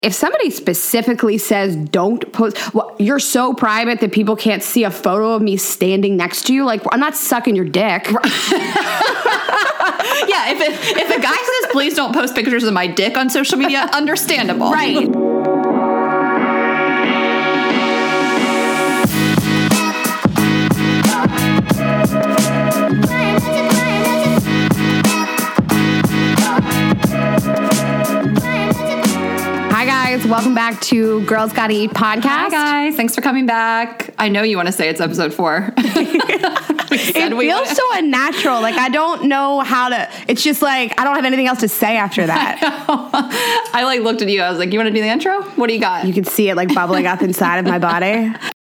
If somebody specifically says don't post, well, you're so private that people can't see a photo of me standing next to you, like, I'm not sucking your dick. Yeah, if a guy says please don't post pictures of my dick on social media, understandable. Right. Hi guys, welcome back to Girls Gotta Eat podcast. Hi guys, thanks for coming back. I know you want to say it's episode 4. It feels so unnatural. Like, I don't know how to, it's just like, I don't have anything else to say after that. I like looked at you, I was like, you want to do the intro? What do you got? You can see it like bubbling up inside of my body.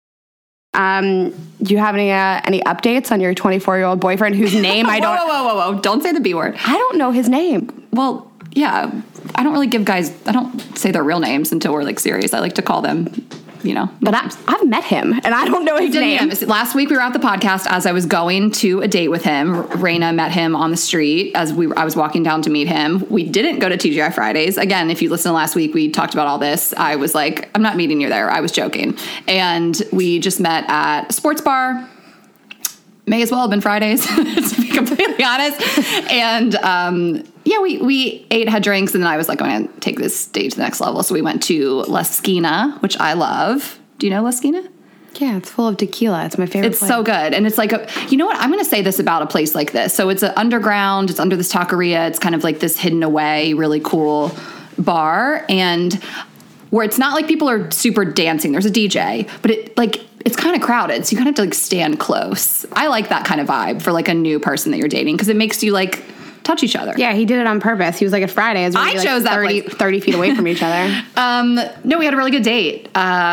Do you have any updates on your 24-year-old boyfriend whose name I don't... Whoa. Don't say the B word. I don't know his name. Well, yeah. I don't really give guys... I don't say their real names until we're, like, serious. I like to call them, you know. But I've met him, and I don't know his name. Last week we were at the podcast as I was going to a date with him. Raina met him on the street as I was walking down to meet him. We didn't go to TGI Fridays. Again, if you listened to last week, we talked about all this. I was like, I'm not meeting you there. I was joking. And we just met at a sports bar. May as well have been Fridays, to be completely honest. And yeah, we ate, had drinks, and then I was like, I'm going to take this date to the next level. So we went to La Esquina, which I love. Do you know La Esquina? Yeah, it's full of tequila. It's my favorite place. It's so good. And it's like, you know what? I'm going to say this about a place like this. So it's an underground. It's under this taqueria. It's kind of like this hidden away, really cool bar. And where it's not like people are super dancing. There's a DJ, but it's kind of crowded, so you kind of have to like stand close. I like that kind of vibe for like a new person that you're dating because it makes you like touch each other. Yeah, he did it on purpose. He was like at Fridays. I chose that 30 feet away from each other. No, we had a really good date,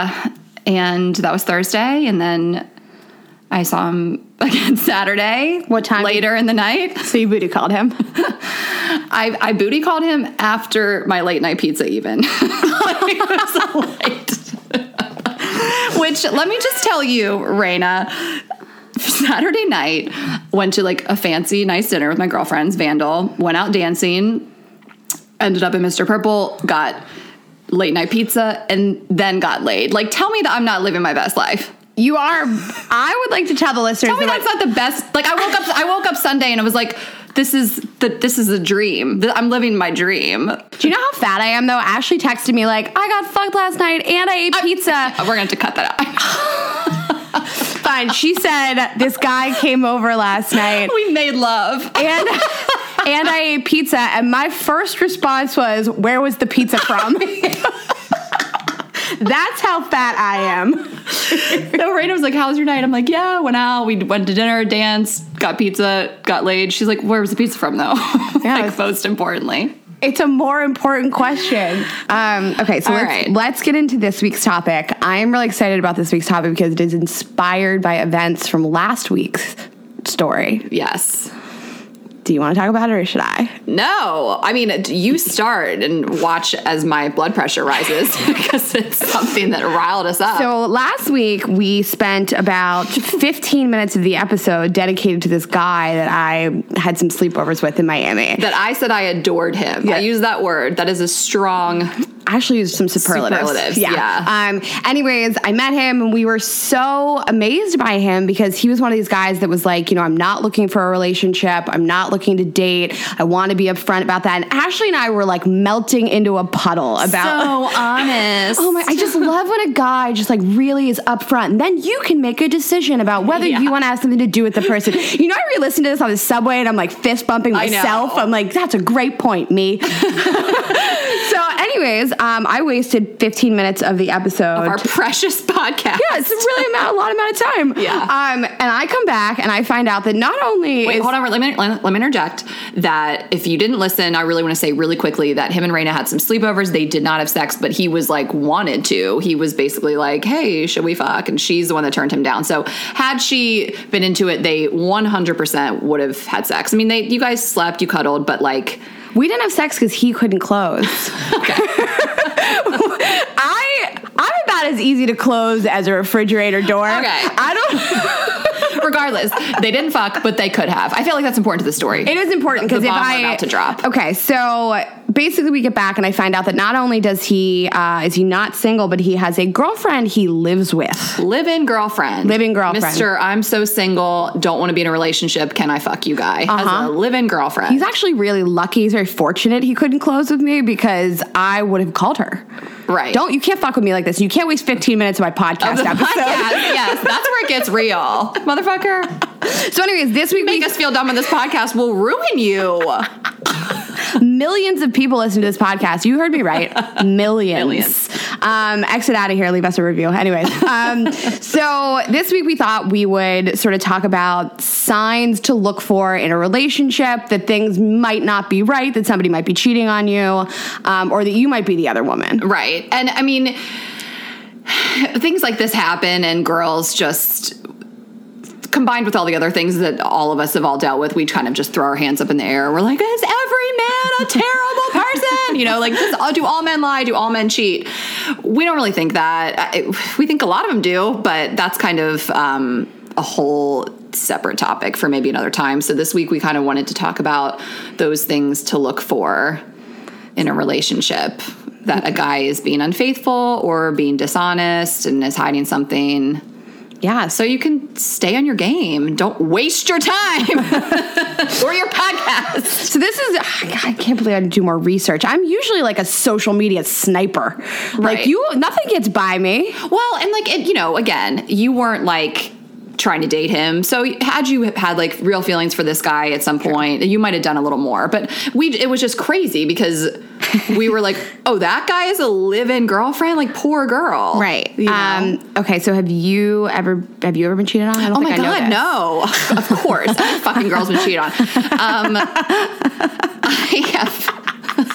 and that was Thursday, and then I saw him again Saturday. What time? Later in the night. So you booty called him. I booty called him after my late night pizza even. It was late. Which, let me just tell you, Raina, Saturday night, went to like a fancy, nice dinner with my girlfriends, Vandal, went out dancing, ended up in Mr. Purple, got late night pizza, and then got laid. Like, tell me that I'm not living my best life. You are. I would like to tell the listeners. Tell me that's not the best. Like, I woke up Sunday and I was like, this is a dream. I'm living my dream. Do you know how fat I am, though? Ashley texted me, like, I got fucked last night and I ate pizza. We're going to have to cut that out. Fine. She said, this guy came over last night. We made love. And I ate pizza. And my first response was, where was the pizza from? That's how fat I am. So Raina was like, how was your night? I'm like, yeah, went out. We went to dinner, danced, got pizza, got laid. She's like, where was the pizza from, though? Yeah, like, most importantly. It's a more important question. Okay, so let's get into this week's topic. I am really excited about this week's topic because it is inspired by events from last week's story. Yes. Do you want to talk about it or should I? No. I mean, you start and watch as my blood pressure rises because it's something that riled us up. So last week we spent about 15 minutes of the episode dedicated to this guy that I had some sleepovers with in Miami. That I said I adored him. Yeah. I use that word. That is a strong... I actually used some superlatives. Yeah. Anyways, I met him and we were so amazed by him because he was one of these guys that was like, you know, I'm not looking for a relationship. I'm not looking to date. I want to be upfront about that. And Ashley and I were like melting into a puddle about... So honest. Oh my, I just love when a guy just like really is upfront. And then you can make a decision about whether you want to have something to do with the person. You know, I re-listened to this on the subway and I'm like fist bumping myself. I'm like, that's a great point, me. So anyways, I wasted 15 minutes of the episode. Of our precious podcast. Yeah, it's really a lot amount of time. Yeah. And I come back and I find out that not only hold on, let me interject that if you didn't listen, I really want to say really quickly that him and Raina had some sleepovers. They did not have sex, but he was like wanted to. He was basically like, hey, should we fuck? And she's the one that turned him down. So had she been into it, they 100% would have had sex. I mean, you guys slept, you cuddled, but like... We didn't have sex because he couldn't close. Okay. I'm about as easy to close as a refrigerator door. Okay. Regardless, they didn't fuck, but they could have. I feel like that's important to the story. It is important because if I about to drop. Okay, so basically we get back and I find out that not only does he is he not single, but he has a girlfriend he lives with. Live-in girlfriend. Mr. I'm so single, don't want to be in a relationship, can I fuck you guy? Has a live-in girlfriend. He's actually really lucky. He's very fortunate he couldn't close with me because I would have called her. Right. You can't fuck with me like this. You can't waste 15 minutes of my podcast episode. Yes, that's where it gets real. Motherfucker. So anyways, this week make us feel dumb on this podcast will ruin you. Millions of people listen to this podcast. You heard me right. Millions. Exit out of here. Leave us a review. Anyways. So this week we thought we would sort of talk about signs to look for in a relationship, that things might not be right, that somebody might be cheating on you, or that you might be the other woman. Right. And I mean, things like this happen and girls just... combined with all the other things that all of us have all dealt with, we kind of just throw our hands up in the air. We're like, is every man a terrible person? You know, like, do all men lie? Do all men cheat? We don't really think that. We think a lot of them do, but that's kind of a whole separate topic for maybe another time. So this week we kind of wanted to talk about those things to look for in a relationship, that a guy is being unfaithful or being dishonest and is hiding something. Yeah, so you can stay on your game. Don't waste your time or your podcast. So this is, I can't believe I had to do more research. I'm usually like a social media sniper. Right. Like nothing gets by me. Well, and like, again, you weren't like trying to date him. So had you had like real feelings for this guy at some point, you might have done a little more. But it was just crazy because we were like, oh, that guy is a live-in girlfriend? Like, poor girl. Right. You know? Okay, so have you ever been cheated on? I don't think I know this. No. Of course. Every fucking girl's been cheated on. I have...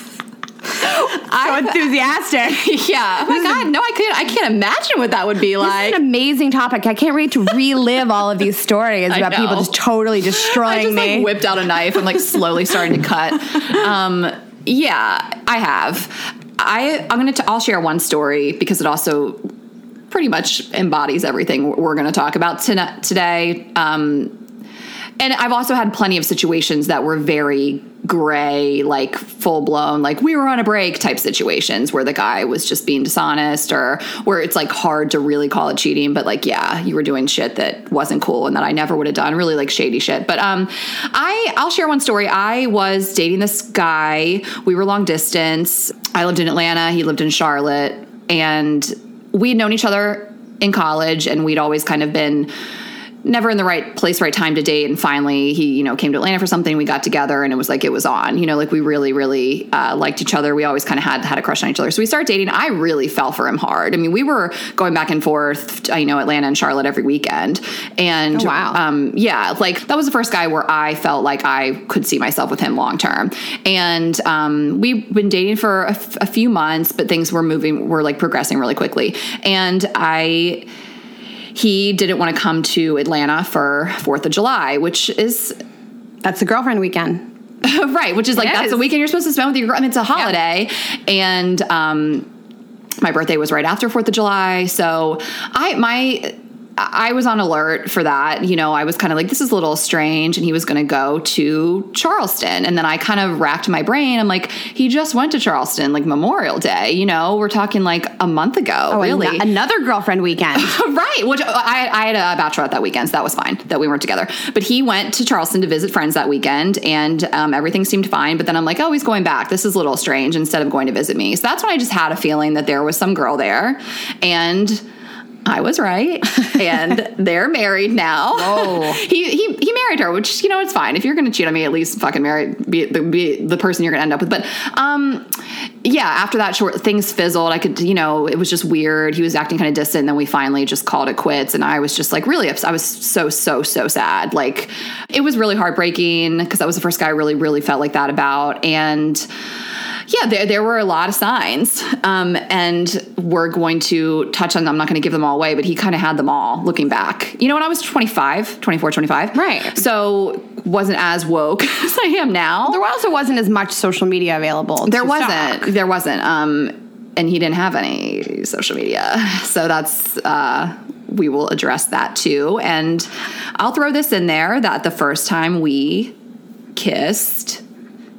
So enthusiastic. Yeah. Oh my God. No, I can't imagine what that would be like. This is an amazing topic. I can't wait to relive all of these stories about people just totally destroying me. I just like whipped out a knife and like slowly starting to cut. Yeah, I have. I'll share one story because it also pretty much embodies everything we're going to talk about today. And I've also had plenty of situations that were very gray, like full blown, like we were on a break type situations where the guy was just being dishonest, or where it's like hard to really call it cheating, but like, yeah, you were doing shit that wasn't cool and that I never would have done, really like shady shit. But I'll share one story. I was dating this guy. We were long distance. I lived in Atlanta. He lived in Charlotte, and we'd known each other in college, and we'd always kind of been never in the right place, right time to date. And finally he, came to Atlanta for something. We got together and it was on, like we really, really liked each other. We always kind of had a crush on each other. So we started dating. I really fell for him hard. I mean, we were going back and forth, Atlanta and Charlotte every weekend. And yeah, like that was the first guy where I felt like I could see myself with him long term. And we've been dating for a few months, but things were like progressing really quickly. And he didn't want to come to Atlanta for 4th of July, that's the girlfriend weekend. Right. Which is like, that's the weekend you're supposed to spend with your girl. I mean, it's a holiday. Yeah. And, my birthday was right after 4th of July. So I was on alert for that. I was kind of like, this is a little strange. And he was going to go to Charleston. And then I kind of racked my brain. I'm like, he just went to Charleston, like Memorial Day. We're talking like a month ago, really. Another girlfriend weekend. Right. Which I had a bachelorette that weekend, so that was fine that we weren't together. But he went to Charleston to visit friends that weekend, and everything seemed fine. But then I'm like, oh, he's going back. This is a little strange, instead of going to visit me. So that's when I just had a feeling that there was some girl there. And I was right, and they're married now. Oh, he married her, which it's fine. If you're going to cheat on me, at least fucking be the person you're going to end up with. But yeah, after that, things fizzled. I could, it was just weird. He was acting kind of distant, and then we finally just called it quits. And I was just like really upset. I was so sad. Like, it was really heartbreaking because that was the first guy I really, really felt like that about. And yeah, there were a lot of signs, and we're going to touch on them. I'm not going to give them all away, but he kind of had them all looking back. When I was 24, 25. Right. So wasn't as woke as I am now. There also wasn't as much social media available. There wasn't. And he didn't have any social media. So that's, we will address that too. And I'll throw this in there that the first time we kissed,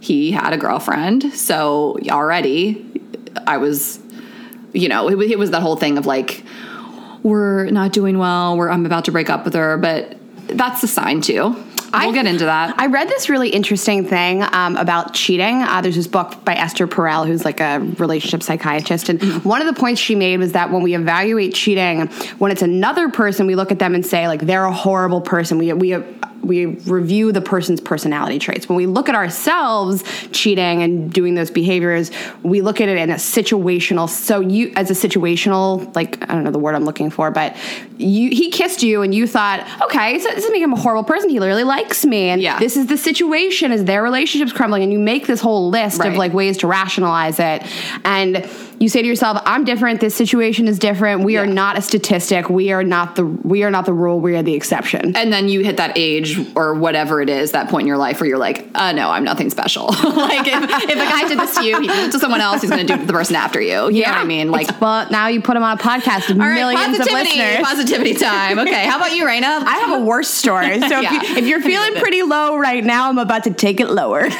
he had a girlfriend. So already I was, you know, it was that whole thing of like, we're not doing well. I'm about to break up with her, but that's a sign too. We'll get into that. I read this really interesting thing about cheating. There's this book by Esther Perel, who's like a relationship psychiatrist. And one of the points she made was that when we evaluate cheating, when it's another person, we look at them and say, like, they're a horrible person. We review the person's personality traits. When we look at ourselves cheating and doing those behaviors, we look at it in a situational. So you, as a situational, like, I don't know the word I'm looking for, but he kissed you and you thought, okay, so this doesn't make him a horrible person. He really likes me. And this is the situation as their relationship's crumbling. And you make this whole list of like ways to rationalize it. And you say to yourself, I'm different. This situation is different. We are not a statistic. We are not the rule. We are the exception. And then you hit that age or whatever it is, that point in your life where you're like, no, I'm nothing special. Like if a guy did this to you, he did it to someone else, he's going to do it to the person after you. You know what I mean? Like, well, now you put him on a podcast with millions of listeners. Positivity time. Okay, how about you, Raina? I have a worse story. So if you're feeling pretty low right now, I'm about to take it lower.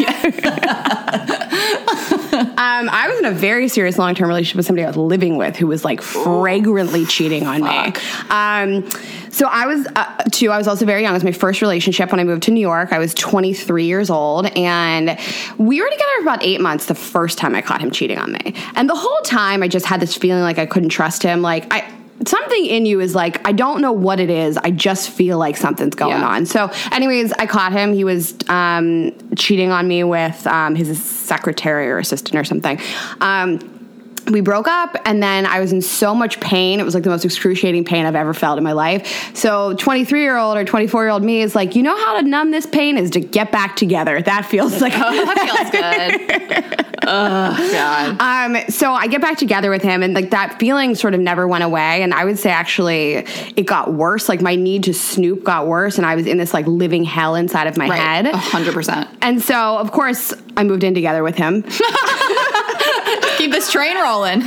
I was in a very serious long-term relationship with somebody I was living with who was like flagrantly cheating on me. So I was I was also very young. It was my first relationship when I moved to New York. I was 23 years old, and we were together for about 8 months the first time I caught him cheating on me. And the whole time I just had this feeling like I couldn't trust him. Like something in you is like, I don't know what it is. I just feel like something's going on. So anyways, I caught him. He was cheating on me with his secretary or assistant or something. We broke up, and then I was in so much pain. It was like the most excruciating pain I've ever felt in my life. So 23-year-old or 24-year-old me is like, you know how to numb this pain is to get back together. That feels like... that feels good. Oh, God. So I get back together with him, and like that feeling sort of never went away. And I would say actually it got worse. Like my need to snoop got worse, and I was in this like living hell inside of my head. 100%. And so, of course, I moved in together with him. Keep this train rolling.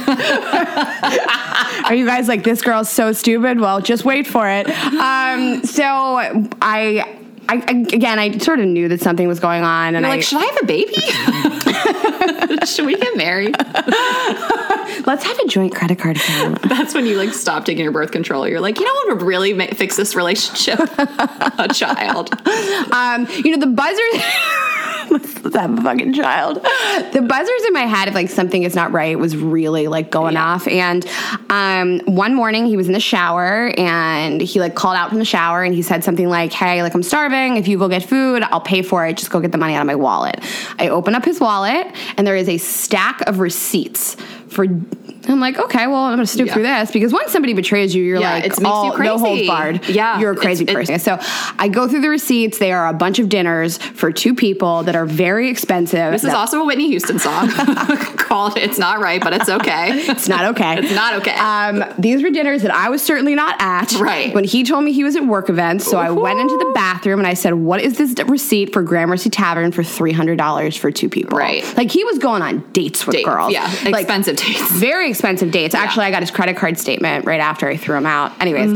Are you guys like, this girl's so stupid? Well, just wait for it. So I sort of knew that something was going on. And you're like, should I have a baby? Should we get married? Let's have a joint credit card account. That's when you like stop taking your birth control. You're like, you know what would really fix this relationship? A child. The buzzers. Let's have a fucking child. The buzzers in my head, if like something is not right, was really like going off. And one morning he was in the shower and he like called out from the shower and he said something like, hey, like I'm starving. If you go get food, I'll pay for it. Just go get the money out of my wallet. I open up his wallet and there is a stack of receipts for... I'm like, okay, well, I'm going to snoop through this because once somebody betrays you, you're like, it makes you crazy. No holds barred. Yeah. You're a crazy person. So I go through the receipts. They are a bunch of dinners for 2 people that are very expensive. This is also a Whitney Houston song called It's Not Right, but It's Okay. It's not okay. It's not okay. These were dinners that I was certainly not at. Right. When he told me he was at work events. So I went into the bathroom and I said, what is this receipt for Gramercy Tavern for $300 for 2 people? Right. Like he was going on dates with girls. Yeah. Expensive dates. Very expensive dates. Yeah. Actually, I got his credit card statement right after I threw him out. Anyways,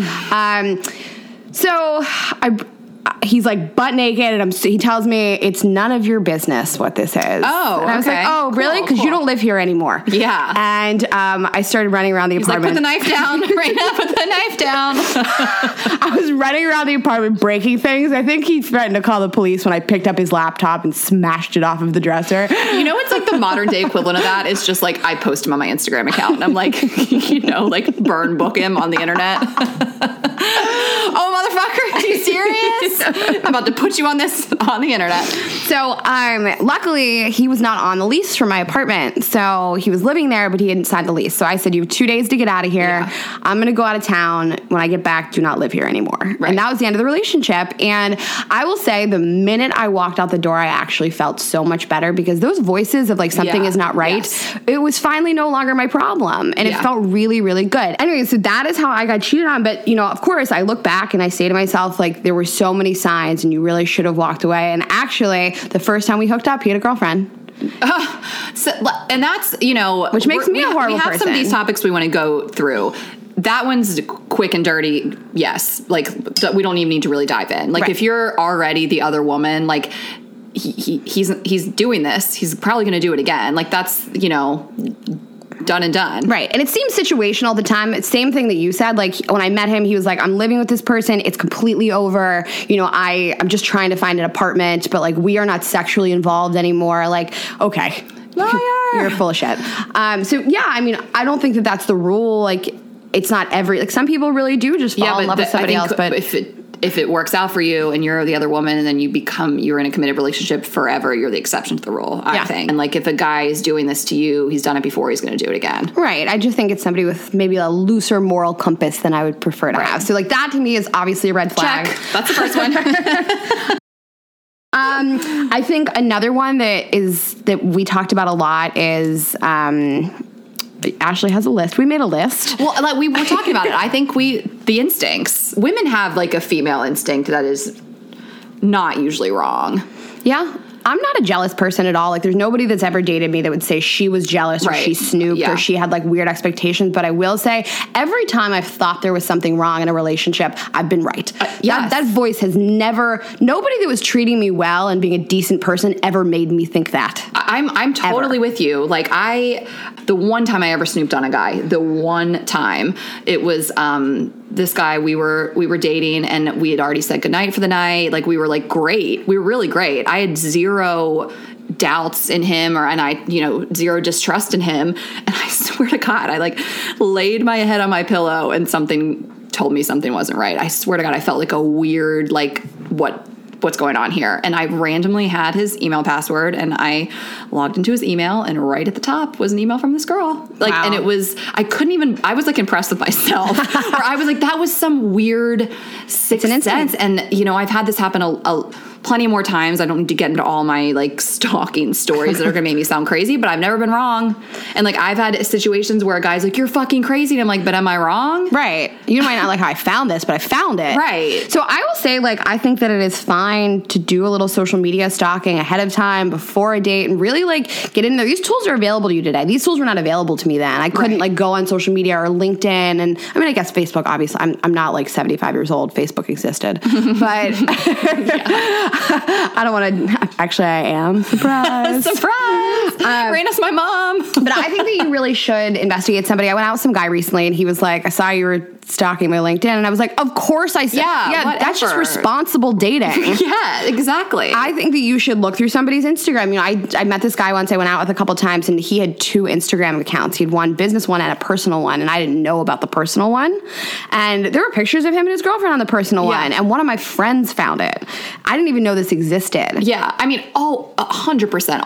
so he's like butt naked, and he tells me it's none of your business what this is. Oh, and I was like, oh, really? Because you don't live here anymore. Yeah. And I started running around the apartment. He's like, put the knife down. Raina, put the knife down. I was running around the apartment breaking things. I think he threatened to call the police when I picked up his laptop and smashed it off of the dresser. You know, it's like the modern day equivalent of that is just like I post him on my Instagram account and I'm like, like burn book him on the internet. Oh, motherfucker, are you serious? I'm about to put you on the internet. So, luckily, he was not on the lease for my apartment. So he was living there, but he hadn't signed the lease. So I said, you have 2 days to get out of here. Yeah. I'm going to go out of town. When I get back, do not live here anymore. Right. And that was the end of the relationship. And I will say the minute I walked out the door, I actually felt so much better because those voices of like something is not right, it was finally no longer my problem. And it felt really, really good. Anyway, so that is how I got cheated on. But, of course, I look back and I say to myself, like, there were so many signs and you really should have walked away. And actually, the first time we hooked up, he had a girlfriend. And that's, which makes me a horrible person. We have some of these topics we want to go through. That one's quick and dirty. Yes. Like, we don't even need to really dive in. Like, if you're already the other woman, like, he's doing this. He's probably going to do it again. Like, that's, you know, done and done. Right. And it seems situational at the time. It's same thing that you said. Like, when I met him, he was like, I'm living with this person. It's completely over. You know, I'm just trying to find an apartment, but like, we are not sexually involved anymore. Like, okay. Liar. You're full of shit. So yeah, I mean, I don't think that that's the rule. Like, it's not like some people really do just fall in love with somebody else. But if it works out for you and you're the other woman and then you're in a committed relationship forever, you're the exception to the rule, I think. And like, if a guy is doing this to you, he's done it before, he's going to do it again. Right. I just think it's somebody with maybe a looser moral compass than I would prefer to have. So like, that to me is obviously a red flag. Check. That's the first one. I think another one that we talked about a lot is Ashley has a list. We made a list. Well, like, we were talking about it. I think the instincts. Women have like a female instinct that is not usually wrong. Yeah. I'm not a jealous person at all. Like, there's nobody that's ever dated me that would say she was jealous or she snooped or she had like weird expectations. But I will say, every time I've thought there was something wrong in a relationship, I've been right. Yes. That voice has nobody that was treating me well and being a decent person ever made me think that. I'm totally with you. Like, the one time I ever snooped on a guy, it was this guy, we were dating and we had already said goodnight for the night. Like, we were like great. We were really great. I had zero doubts in him and I, you know, zero distrust in him. And I swear to God, I like laid my head on my pillow and something told me something wasn't right. I swear to God, I felt like a weird, like, what's going on here? And I randomly had his email password and I logged into his email and right at the top was an email from this girl. Like, wow. And it was, I was like impressed with myself. Or I was like, that was some weird sixth sense. And, you know, I've had this happen plenty more times. I don't need to get into all my like stalking stories that are gonna make me sound crazy, but I've never been wrong. And like, I've had situations where a guy's like, you're fucking crazy. And I'm like, but am I wrong? Right. You might not like how I found this, but I found it. Right. So I will say, like, I think that it is fine to do a little social media stalking ahead of time before a date and really like get in there. These tools are available to you today. These tools were not available to me then. I couldn't like go on social media or LinkedIn. And I mean, I guess Facebook, obviously I'm not like 75 years old. Facebook existed, but I don't want to. Actually, I am. Surprise. Surprise. Raina's my mom. But I think that you really should investigate somebody. I went out with some guy recently and he was like, I saw you were stalking my LinkedIn. And I was like, of course I said, yeah, that's just responsible dating. Yeah, exactly. I think that you should look through somebody's Instagram. You know, I met this guy once. I went out with a couple times and he had 2 Instagram accounts. He had one business one and a personal one. And I didn't know about the personal one. And there were pictures of him and his girlfriend on the personal one. And one of my friends found it. I didn't even know this existed. Yeah. I mean, 100%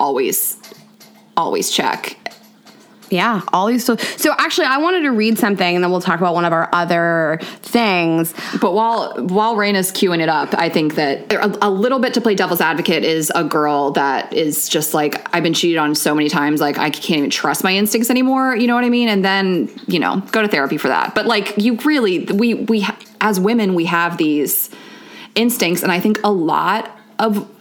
always check. Yeah, all these. So actually, I wanted to read something, and then we'll talk about one of our other things. But while Raina's queuing it up, I think that a little bit to play devil's advocate is a girl that is just like, I've been cheated on so many times, like I can't even trust my instincts anymore. You know what I mean? And then, you know, go to therapy for that. But like, you really, we as women, we have these instincts, and I think a lot of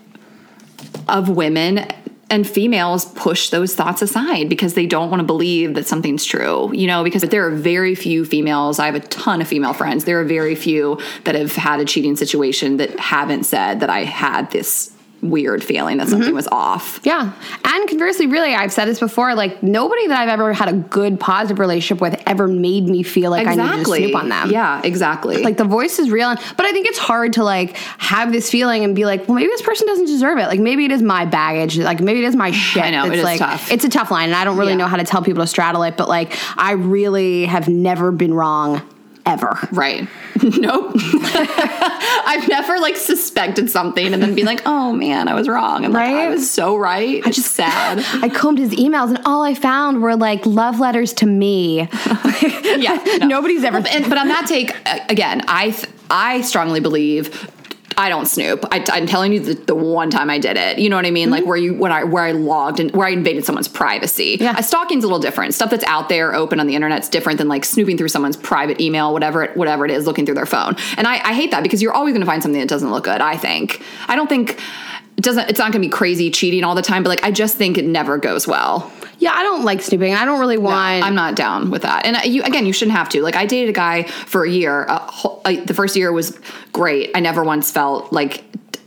women and females push those thoughts aside because they don't want to believe that something's true, you know, because there are very few females. I have a ton of female friends. There are very few that have had a cheating situation that haven't said that I had this weird feeling that something was off. Yeah. And conversely, really, I've said this before, like nobody that I've ever had a good positive relationship with ever made me feel like I needed to snoop on them. Yeah, exactly. Like the voice is real. But I think it's hard to like have this feeling and be like, well, maybe this person doesn't deserve it. Like maybe it is my baggage. Like maybe it is my shit. I know, it's it is like, tough. It's a tough line. And I don't really know how to tell people to straddle it. But like, I really have never been wrong ever. Right. Nope. I've never like suspected something and then be like, oh man, I was wrong. And like, I was so right. I just sad. I combed his emails and all I found were like love letters to me. Yeah. No. Nobody's ever. But on that take, again, I strongly believe I don't snoop. I'm telling you the one time I did it. You know what I mean? Like where I logged and where I invaded someone's privacy. Yeah. Stalking's a little different. Stuff that's out there, open on the internet's different than like snooping through someone's private email, whatever it is, looking through their phone. And I hate that because you're always going to find something that doesn't look good. I don't think it's not going to be crazy cheating all the time, but like I just think it never goes well. Yeah, I don't like snooping. I don't really want... No, I'm not down with that. And you shouldn't have to. Like, I dated a guy for a year. The first year was great. I never once felt like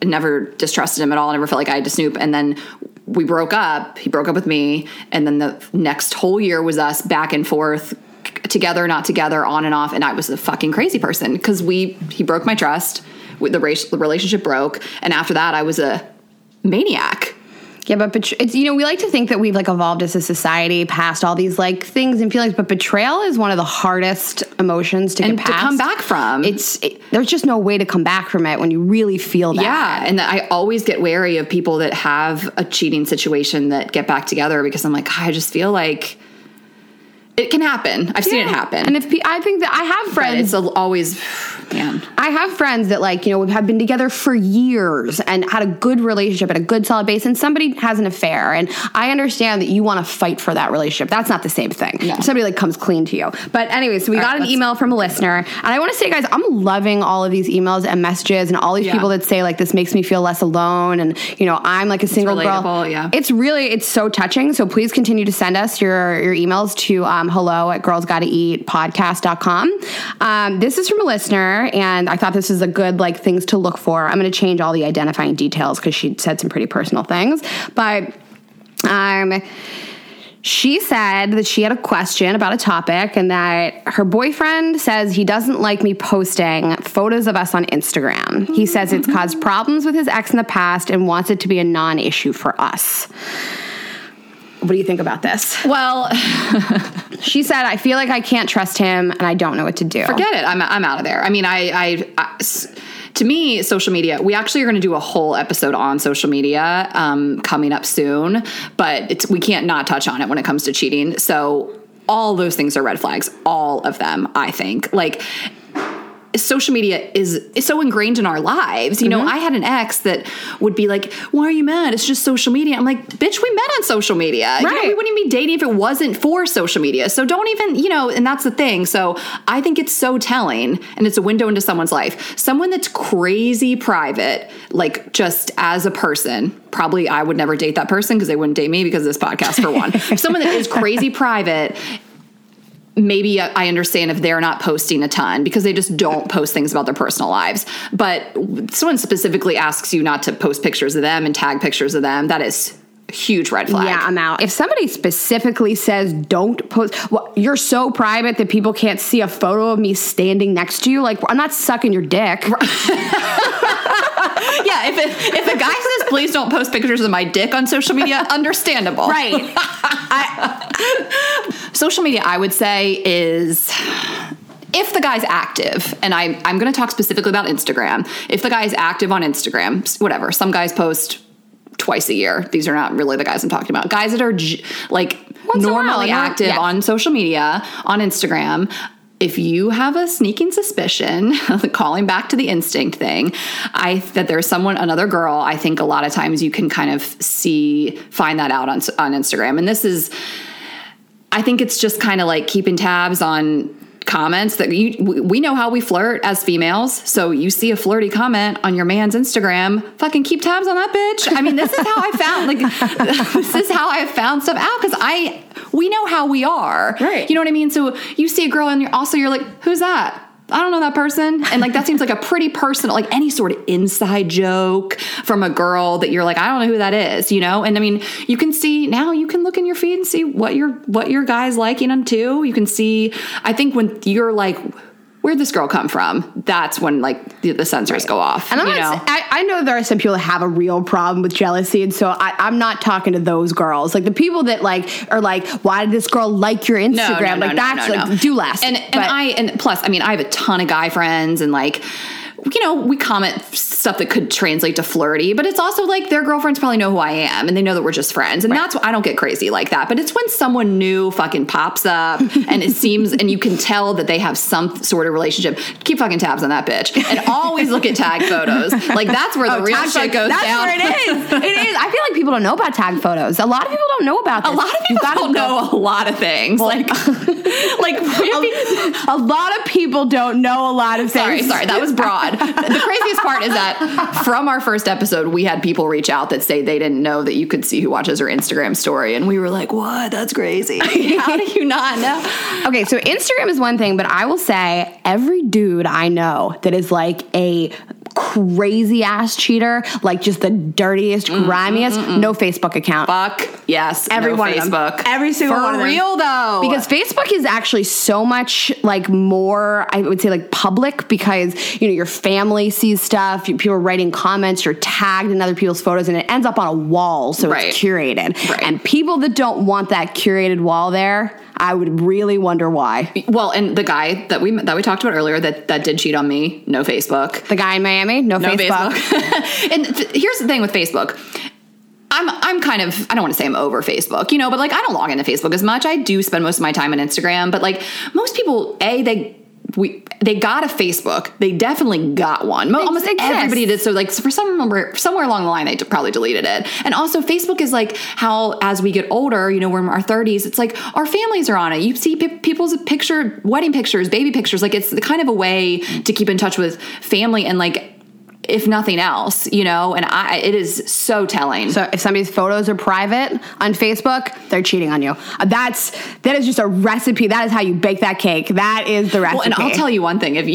never distrusted him at all. I never felt like I had to snoop. And then we broke up. He broke up with me. And then the next whole year was us back and forth, together, not together, on and off. And I was a fucking crazy person because he broke my trust. The relationship broke. And after that, I was a maniac. Yeah, but it's, we like to think that we've like evolved as a society past all these like things and feelings, but betrayal is one of the hardest emotions to get past. To come back from. There's just no way to come back from it when you really feel that. Yeah, and I always get wary of people that have a cheating situation that get back together because I'm like, I just feel like it can happen. I've seen it happen. And I think that I have friends. But it's always, man. I have friends that have been together for years and had a good relationship and a good solid base, and somebody has an affair. And I understand that you want to fight for that relationship. That's not the same thing. No. If somebody comes clean to you. But anyway, so we got an email from a listener, and I want to say, guys, I'm loving all of these emails and messages and all these people that say this makes me feel less alone, and I'm like a single girl. Yeah. It's so touching. So please continue to send us your emails to hello@girlsgottaeatpodcast.com. This is from a listener, and I thought this is a good things to look for. I'm going to change all the identifying details because she said some pretty personal things, but she said that she had a question about a topic and that her boyfriend says he doesn't like me posting photos of us on Instagram. He says it's caused problems with his ex in the past and wants it to be a non-issue for us. What do you think about this? Well, she said, I feel like I can't trust him and I don't know what to do. Forget it. I'm out of there. I mean, to me, social media, we actually are going to do a whole episode on social media coming up soon, but we can't not touch on it when it comes to cheating. So all those things are red flags, all of them, I think. Social media is so ingrained in our lives. I had an ex that would be like, why are you mad? It's just social media. I'm like, bitch, we met on social media. Right. We wouldn't even be dating if it wasn't for social media. So don't even, and that's the thing. So I think it's so telling, and it's a window into someone's life. Someone that's crazy private, just as a person, probably I would never date that person because they wouldn't date me because of this podcast, for one. Someone that is crazy private, maybe I understand if they're not posting a ton because they just don't post things about their personal lives. But someone specifically asks you not to post pictures of them and tag pictures of them, that is a huge red flag. Yeah, I'm out. If somebody specifically says don't post, you're so private that people can't see a photo of me standing next to you, I'm not sucking your dick. Yeah, if a guy says please don't post pictures of my dick on social media, understandable. Right. Social media, I would say, is if the guy's active, and I'm going to talk specifically about Instagram. If the guy's active on Instagram, whatever, some guys post twice a year. These are not really the guys I'm talking about. Guys that are normally active on social media, on Instagram. If you have a sneaking suspicion, calling back to the instinct thing, that there's another girl, I think a lot of times you can kind of find that out on Instagram. And I think it's just kind of keeping tabs on comments that we know how we flirt as females. So you see a flirty comment on your man's Instagram, fucking keep tabs on that bitch. I mean, this is how I found stuff out because we know how we are. Right. You know what I mean? So you see a girl and you're like, who's that? I don't know that person. And that seems like a pretty personal, any sort of inside joke from a girl that you're like, I don't know who that is, And I mean, you can see now, you can look in your feed and see what your guy's liking on too. You can see, I think when you're like, where'd this girl come from? That's when the sensors go off. And I know there are some people that have a real problem with jealousy, and so I'm not talking to those girls. The people that are like, why did this girl like your Instagram? No. Do less. And plus, I mean, I have a ton of guy friends, and we comment stuff that could translate to flirty, but it's also their girlfriends probably know who I am and they know that we're just friends. And that's why I don't get crazy like that. But it's when someone new fucking pops up and it seems, and you can tell that they have some sort of relationship. Keep fucking tabs on that bitch and always look at tag photos. That's where the real shit goes down. That's where it is. It is. I feel like people don't know about tag photos. A lot of people don't know about this. A lot of people don't know a lot of things. A lot of people don't know a lot of things. Sorry, that was broad. The craziest part is that from our first episode, we had people reach out that say they didn't know that you could see who watches her Instagram story. And we were like, what? That's crazy. How do you not know? Okay, so Instagram is one thing, but I will say every dude I know that is a crazy ass cheater, like just the dirtiest, grimiest, no Facebook account. Fuck yes, every no one Facebook. Of them. Every single For one of them. For real though. Because Facebook is actually so much like more, I would say like public, because you know your family sees stuff, people are writing comments, you're tagged in other people's photos, and it ends up on a wall, so it's curated. Right. And people that don't want that curated wall there, I would really wonder why. Well, and the guy that we talked about earlier that did cheat on me, no Facebook. The guy in Miami, no Facebook. And here's the thing with Facebook. I'm kind of, I don't want to say I'm over Facebook, you know, but like I don't log into Facebook as much. I do spend most of my time on Instagram, but like most people, they got a Facebook. They definitely got one. Almost everybody did. So like for somewhere along the line, they probably deleted it. And also Facebook is like how, as we get older, you know, we're in our 30s, it's like our families are on it. You see people's wedding pictures, baby pictures. Like it's kind of a way to keep in touch with family and like, if nothing else, you know, and it is so telling. So if somebody's photos are private on Facebook, they're cheating on you. That is just a recipe. That is how you bake that cake. That is the recipe. Well, and I'll tell you one thing. If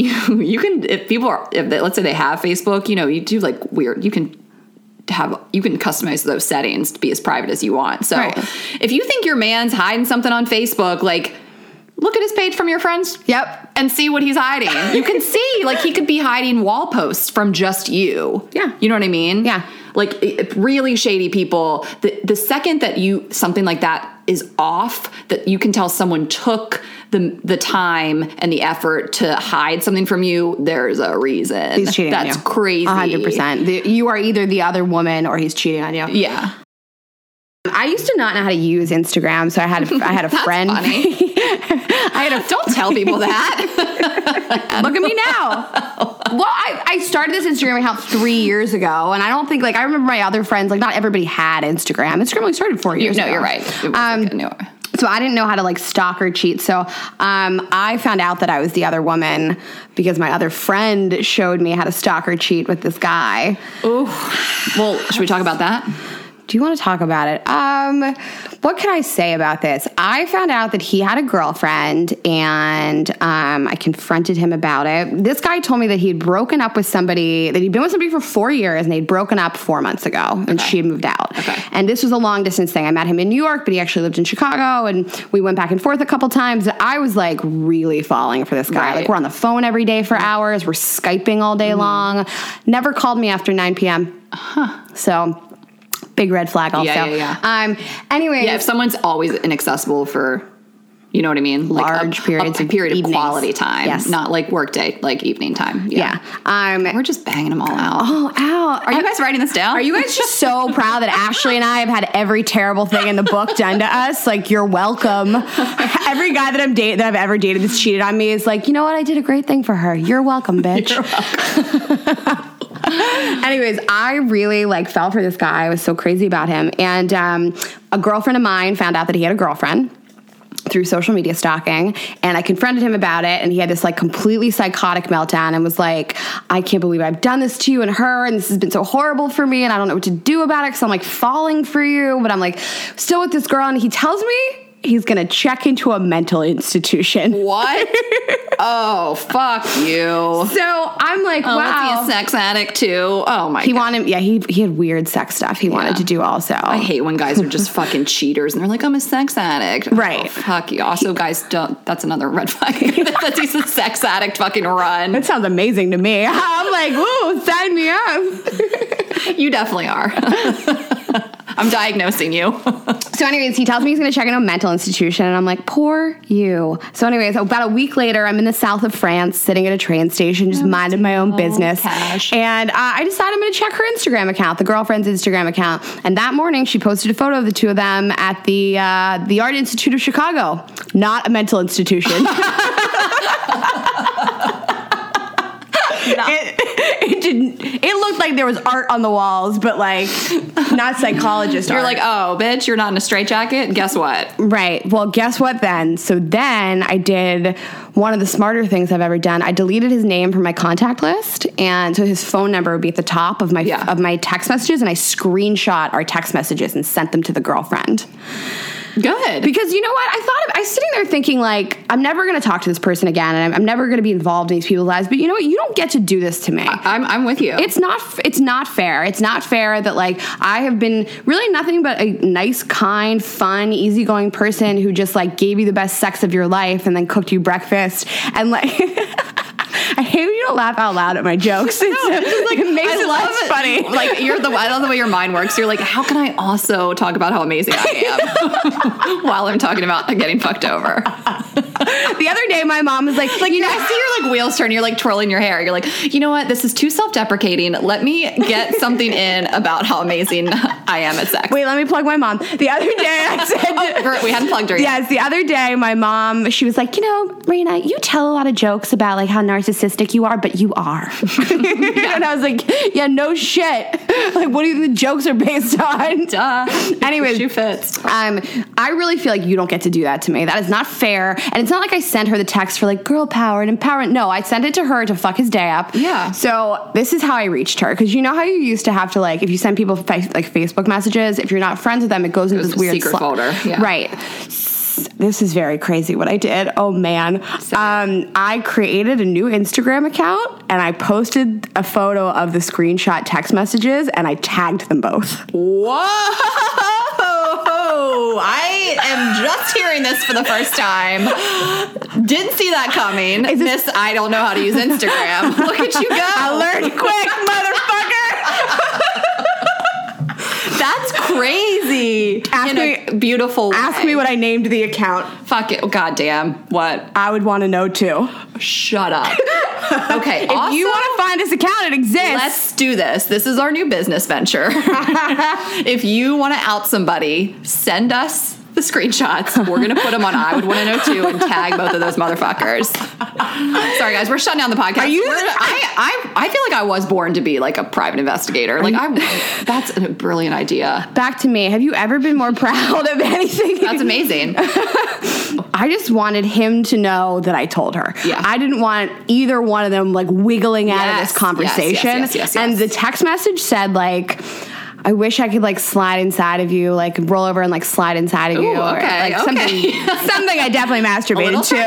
let's say they have Facebook, you know, you do like weird, you can customize those settings to be as private as you want. So if you think your man's hiding something on Facebook, like, look at his page from your friends. Yep. And see what he's hiding. You can see, like, he could be hiding wall posts from just you. Yeah. You know what I mean? Yeah. Like, really shady people. The second that something like that is off, that you can tell someone took the time and the effort to hide something from you, there's a reason. He's cheating on you. That's crazy. 100%. You are either the other woman or he's cheating on you. Yeah. I used to not know how to use Instagram, so I had a friend. Funny. Don't tell people that. Look at me now. Well, I started this Instagram account 3 years ago, and I don't think, like, I remember my other friends, like, not everybody had Instagram. Instagram only started 4 years ago. No, you're right. So I didn't know how to, like, stalk or cheat. So I found out that I was the other woman because my other friend showed me how to stalk or cheat with this guy. Ooh. Well, should we talk about that? Do you want to talk about it? What can I say about this? I found out that he had a girlfriend, and I confronted him about it. This guy told me that he had broken up with somebody, that he'd been with somebody for 4 years, and they'd broken up 4 months ago, and she had moved out. Okay. And this was a long distance thing. I met him in New York, but he actually lived in Chicago, and we went back and forth a couple times. I was like really falling for this guy. Right. Like, we're on the phone every day for hours. We're Skyping all day long. Never called me after 9 p.m. So... big red flag also. Yeah. Anyway. Yeah, if someone's always inaccessible for, you know what I mean? Large periods of period evenings. Of quality time. Yes. Not like work day, like evening time. Yeah. We're just banging them all out. Oh, ow. Are you guys writing this down? Are you guys just so proud that Ashley and I have had every terrible thing in the book done to us? Like, you're welcome. Every guy that I've ever dated that's cheated on me is like, you know what? I did a great thing for her. You're welcome, bitch. You're welcome. Anyways, I really fell for this guy. I was so crazy about him. And a girlfriend of mine found out that he had a girlfriend through social media stalking, and I confronted him about it, and he had this completely psychotic meltdown and was like, I can't believe I've done this to you and her, and this has been so horrible for me, and I don't know what to do about it because I'm falling for you, but I'm still with this girl, and he tells me he's going to check into a mental institution. What? Oh, fuck you. So I'm like, wow. Was he a sex addict too? Oh my God. He had weird sex stuff he wanted to do also. I hate when guys are just fucking cheaters and they're like, I'm a sex addict. Right. Oh, fuck you. Also, guys, that's another red flag. That he's a sex addict, fucking run. That sounds amazing to me. I'm like, woo, sign me up. You definitely are. I'm diagnosing you. So anyways, he tells me he's going to check into a mental institution, and I'm like, poor you. So anyways, about a week later, I'm in the south of France, sitting at a train station, just minding my own business. Cash. And I decided I'm going to check her Instagram account, the girlfriend's Instagram account. And that morning, she posted a photo of the two of them at the Art Institute of Chicago. Not a mental institution. It looked like there was art on the walls, but not psychologist You're art. like, oh, bitch, you're not in a straitjacket? Guess what? Right. Well, guess what then? So then I did one of the smarter things I've ever done. I deleted his name from my contact list, and so his phone number would be at the top of my text messages, and I screenshot our text messages and sent them to the girlfriend. Good. Because you know what? I was sitting there thinking, like, I'm never going to talk to this person again, and I'm never going to be involved in these people's lives. But you know what? You don't get to do this to me. I'm with you. It's not fair. It's not fair that, like, I have been really nothing but a nice, kind, fun, easygoing person who just, like, gave you the best sex of your life and then cooked you breakfast. And, like, I hate when you don't laugh out loud at my jokes. It makes it less funny. Like, I love the way your mind works. You're like, how can I also talk about how amazing I am while I'm talking about getting fucked over? The other day, my mom was like, you know, I see your like wheels turn. You're like twirling your hair. You're like, you know what? This is too self-deprecating. Let me get something in about how amazing I am at sex. Wait, let me plug my mom. The other day, I said, we hadn't plugged her yet. Yes, the other day, my mom, she was like, you know, Raina, you tell a lot of jokes about like how narcissistic you are, but you are. And I was like, yeah, no shit. Like, what do you think the jokes are based on? Duh. Anyways, Shoe fits. I really feel like you don't get to do that to me. That is not fair. And it's not like I sent her the text for like girl power and empowerment. No, I sent it to her to fuck his day up. Yeah. So this is how I reached her. Because you know how you used to have to like, if you send people like Facebook messages, if you're not friends with them, it goes into this weird secret folder. Yeah. Right. This is very crazy what I did. Oh man. I created a new Instagram account and I posted a photo of the screenshot text messages and I tagged them both. Whoa! I am just hearing this for the first time. Didn't see that coming. Miss, I don't know how to use Instagram. Look at you go. I learned quick, motherfucker. That's crazy. In a beautiful way. Ask me what I named the account. Fuck it. Goddamn. What? I would want to know too. Shut up. Okay. If you want to find this account, it exists. Let's do this. This is our new business venture. If you want to out somebody, send us the screenshots. We're going to put them on I Would Want to Know Too and tag both of those motherfuckers. Sorry, guys. We're shutting down the podcast. I feel like I was born to be like a private investigator. Like that's a brilliant idea. Back to me. Have you ever been more proud of anything? That's amazing. I just wanted him to know that I told her. Yeah. I didn't want either one of them like wiggling out of this conversation. Yes. And the text message said like, I wish I could like slide inside of you, like roll over and like slide inside of you. Ooh, okay, or, like, something I definitely masturbated to.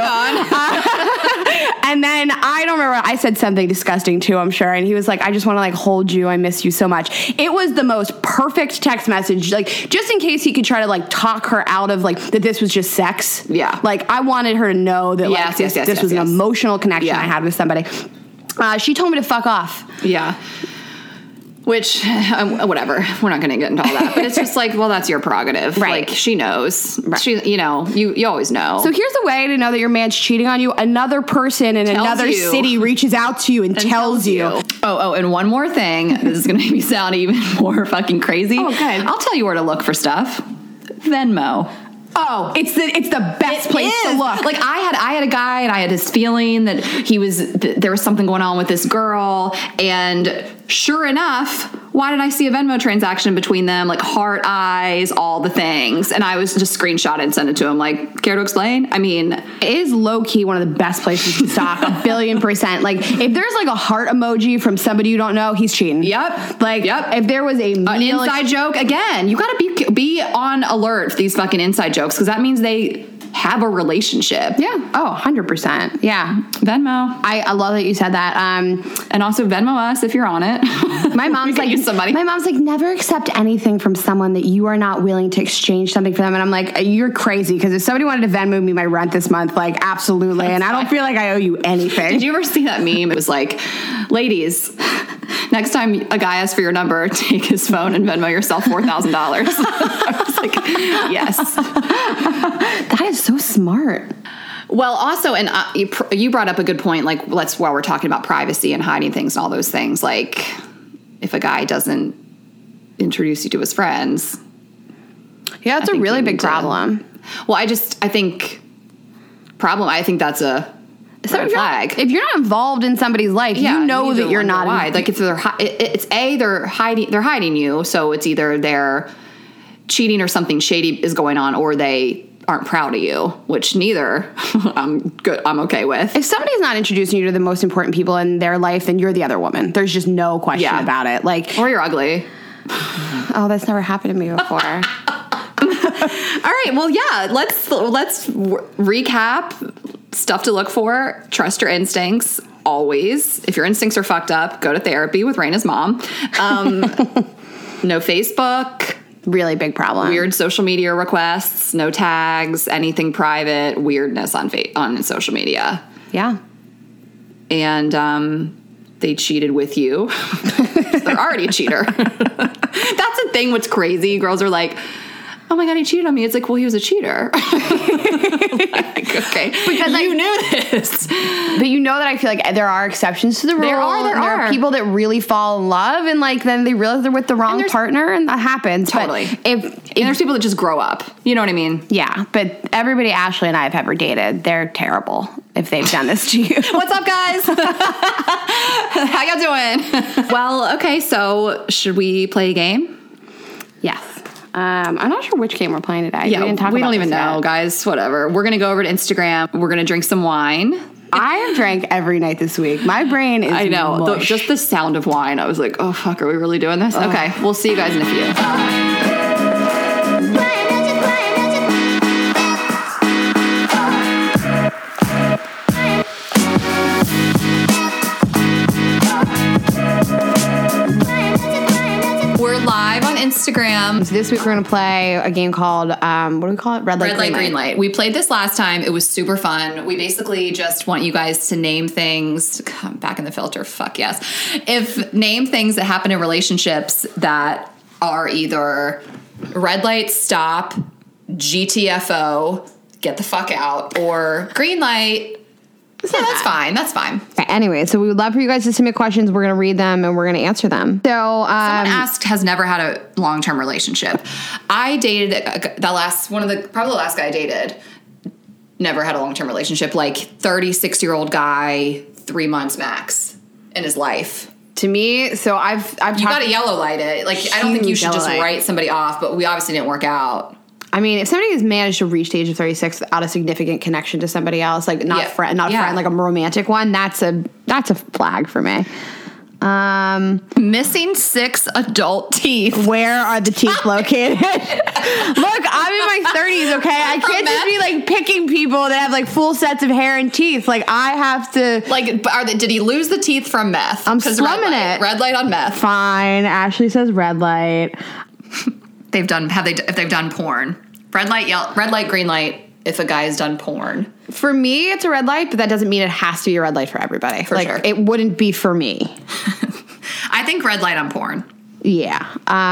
And then I don't remember, I said something disgusting too, I'm sure. And he was like, I just want to like hold you. I miss you so much. It was the most perfect text message. Like just in case he could try to like talk her out of like that this was just sex. Yeah. Like I wanted her to know that this was an emotional connection I had with somebody. She told me to fuck off. Yeah. Which, whatever. We're not going to get into all that. But it's just like, well, that's your prerogative. Right. Like, she knows. Right. She, you know, you always know. So here's a way to know that your man's cheating on you. Another person in another city reaches out to you and tells you. Oh, and one more thing. This is going to make me sound even more fucking crazy. Oh, good. I'll tell you where to look for stuff. Venmo. Oh, it's the best place to look. Like I had a guy and I had this feeling that there was something going on with this girl, and sure enough, why did I see a Venmo transaction between them? Like heart eyes, all the things. And I was just screenshot it and send it to him. Like, care to explain? I mean, it is low key one of the best places to stalk. 1,000,000,000%. Like if there's like a heart emoji from somebody you don't know, he's cheating. Yep. Like if there was an inside joke, again, you got to be on alert for these fucking inside jokes because that means they have a relationship. Yeah. Oh, 100%. Yeah. Venmo. I love that you said that. And also Venmo us if you're on it. My mom's like, my mom's like, never accept anything from someone that you are not willing to exchange something for them. And I'm like, you're crazy. Because if somebody wanted to Venmo me my rent this month, like absolutely. And I don't feel like I owe you anything. Did you ever see that meme? It was like, ladies, next time a guy asks for your number, take his phone and Venmo yourself $4,000. I was like, yes. That is so smart. Well, also, and you brought up a good point, like, while we're talking about privacy and hiding things and all those things, like, if a guy doesn't introduce you to his friends. Yeah, that's a really big problem. Well, I think that's a red flag. If you're not involved in somebody's life, you know that you're not. Why? Like, if they're hiding you, so it's either they're cheating or something shady is going on, or they aren't proud of you, which neither I'm okay with. If somebody's not introducing you to the most important people in their life, then you're the other woman. There's just no question about it. Like, or you're ugly. Oh, that's never happened to me before. All right. Well, yeah. Let's recap stuff to look for. Trust your instincts always. If your instincts are fucked up, go to therapy with Raina's mom. No Facebook. Really big problem. Weird social media requests. No tags. Anything private. Weirdness on social media. Yeah. And they cheated with you. They're already a cheater. That's the thing. What's crazy? Girls are like, oh my God, he cheated on me. It's like, well, he was a cheater. Like, okay. Because you knew this. But you know that I feel like there are exceptions to the rule. There are people that really fall in love and like then they realize they're with the wrong partner and that happens. Totally. But if there's people that just grow up. You know what I mean? Yeah. But everybody Ashley and I have ever dated, they're terrible if they've done this to you. What's up, guys? How y'all doing? Well, okay, so should we play a game? Yes. I'm not sure which game we're playing today. Yeah, we don't even know, guys. Whatever. We're going to go over to Instagram. We're going to drink some wine. I have drank every night this week. My brain is I know. mush. Just the sound of wine. I was like, oh, fuck, are we really doing this? Okay, we'll see you guys in a few. Instagram. So this week we're going to play a game called, what do we call it? Red Light, Green Light. We played this last time. It was super fun. We basically just want you guys to name things. Back in the filter. Fuck yes. Name things that happen in relationships that are either red light, stop, GTFO, get the fuck out, or green light. Yeah, that's fine. That's fine. Okay, anyway, so we would love for you guys to submit questions. We're going to read them and we're going to answer them. So, someone asked, has never had a long-term relationship. I dated probably the last guy I dated. Never had a long-term relationship. Like 36-year-old guy, 3 months max in his life. To me, so I've you got to yellow light it. Like I don't think you should just write somebody off. But we obviously didn't work out. I mean, if somebody has managed to reach the age of 36 without a significant connection to somebody else, like not a friend, like a romantic one, that's a flag for me. Missing 6 adult teeth. Where are the teeth located? Look, I'm in my 30s, okay? I can't just be like picking people that have like full sets of hair and teeth. Like I have to. Like, did he lose the teeth from meth? I'm slumming it. Red light on meth. Fine. Ashley says red light. If they've done porn. Red light, green light if a guy's done porn. For me, it's a red light, but that doesn't mean it has to be a red light for everybody. For sure. It wouldn't be for me. I think red light on porn. Yeah.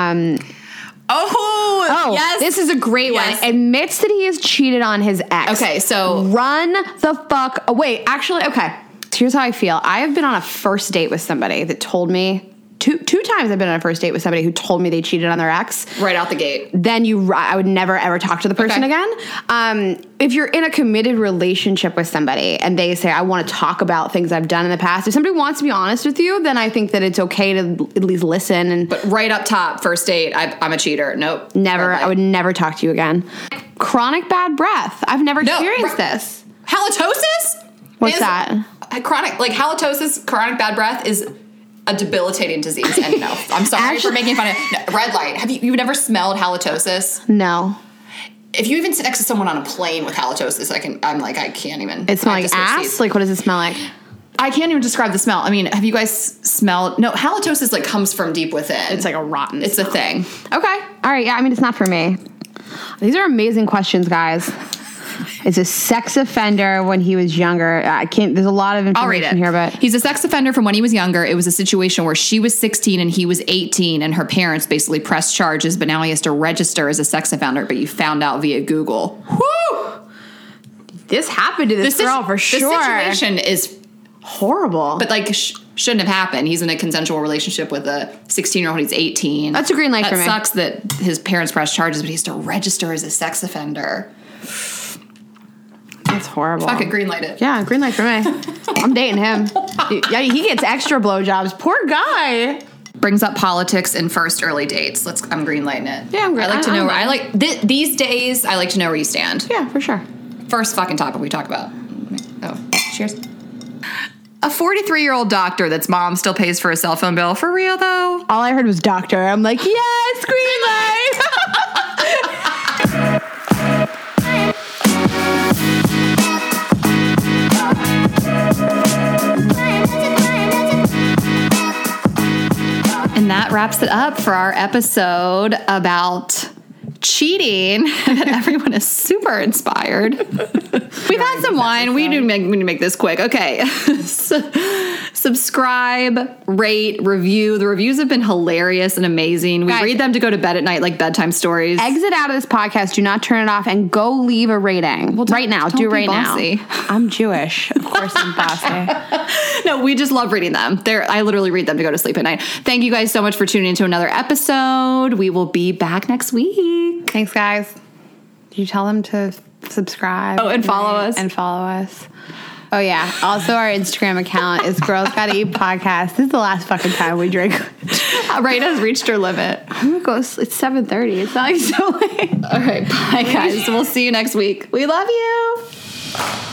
Oh, yes. This is a great one. Admits that he has cheated on his ex. Okay, so. Run the fuck away. Actually, okay. Here's how I feel. I have been on a first date with somebody that told me, two times I've been on a first date with somebody who told me they cheated on their ex. Right out the gate. Then I would never ever talk to the person again. If you're in a committed relationship with somebody and they say, I want to talk about things I've done in the past, if somebody wants to be honest with you, then I think that it's okay to at least listen. But right up top, first date, I'm a cheater. Nope. Never. I would never talk to you again. Chronic bad breath. I've never experienced this. Halitosis? What's that? Halitosis, chronic bad breath is a debilitating disease. And no, I'm sorry for making fun of red light. You've never smelled halitosis? No. If you even sit next to someone on a plane with halitosis, I can't even. It smells like ass? Like, what does it smell like? I can't even describe the smell. I mean, have you guys smelled? No, halitosis like comes from deep within. It's like a rotten It's smell. A thing. Okay. All right. Yeah. I mean, it's not for me. These are amazing questions, guys. Is a sex offender when he was younger. There's a lot of information here, but he's a sex offender from when he was younger. It was a situation where she was 16 and he was 18 and her parents basically pressed charges, but now he has to register as a sex offender, but you found out via Google. Woo! This happened to this girl for sure. This situation is horrible. But like shouldn't have happened. He's in a consensual relationship with a 16-year-old. He's 18. That's a green light for me. That sucks that his parents pressed charges, but he has to register as a sex offender. That's horrible. Fuck it, green light it. Yeah, green light for me. I'm dating him. Yeah, he gets extra blowjobs. Poor guy. Brings up politics in first early dates. I'm green lighting it. Yeah, I'm green. I like to know. These days, I like to know where you stand. Yeah, for sure. First fucking topic we talk about. Oh, cheers. A 43-year-old doctor that's mom still pays for a cell phone bill. For real, though? All I heard was doctor. I'm like, yes, green light. that wraps it up for our episode about cheating that everyone is super inspired. We've had some wine. We need to make this quick. Okay. Subscribe, rate, review. The reviews have been hilarious and amazing. We read them to go to bed at night like bedtime stories. Exit out of this podcast. Do not turn it off and go leave a rating. Well, right now. Do right bossy. Now. I'm Jewish. Of course I'm bossy. No, we just love reading them. I literally read them to go to sleep at night. Thank you guys so much for tuning into another episode. We will be back next week. Thanks, guys. Did you tell them to subscribe? Oh, and follow us. And follow us. Oh, yeah. Also, our Instagram account is Girls Gotta Eat Podcast. This is the last fucking time we drink. Raina's reached her limit. I'm going to go. It's 7:30. It's not like so late. All right. Bye, guys. We'll see you next week. We love you.